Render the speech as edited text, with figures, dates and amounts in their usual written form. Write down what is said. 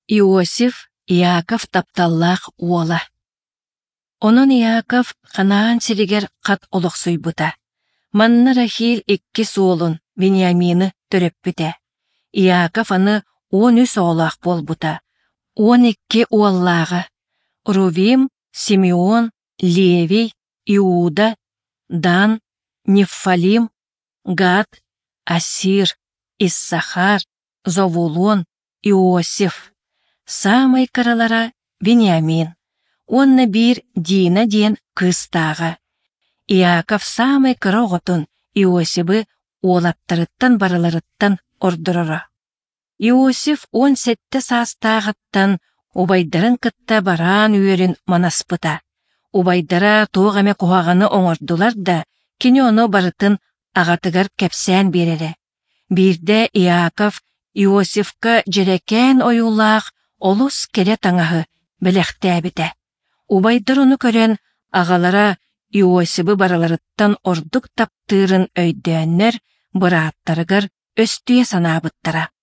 Иосиф Иаков тапталлах уола. Онон Иаков ханаан сиригер кат олохсуйбута. Манна Рахиль икки суолун Вениамины төрөппүтэ. Иаков аны 13 оолаах болбута. 12 уоллаага. Рувим, Симеон, Левий, Иуда, Дан, Неффалим, Гад, Асир, Иссахар, Завулон, Иосиф. Самай каралара Вениамин. Онна бир Дина диен кыстаага. Иаков самай кыроготун Иосибы уолаттарыттан барыларыттан ордурора. Иосиф 17 састаагыттан убайдарын кытта бараан үөрүн манаспыта. Убайдара тоогаме кухаганы оңордулар да, кини ону барытын агатыгар кепсään берере. Бирде Иаков Иосифка жерекен оюлаах олус келе таңаһы белехтээбите. Убайдар ону көрен агалара Иосибы бараларыттан ордук таптыырын өйдөөннөр бырааттарыгар өстүе санаабыттара.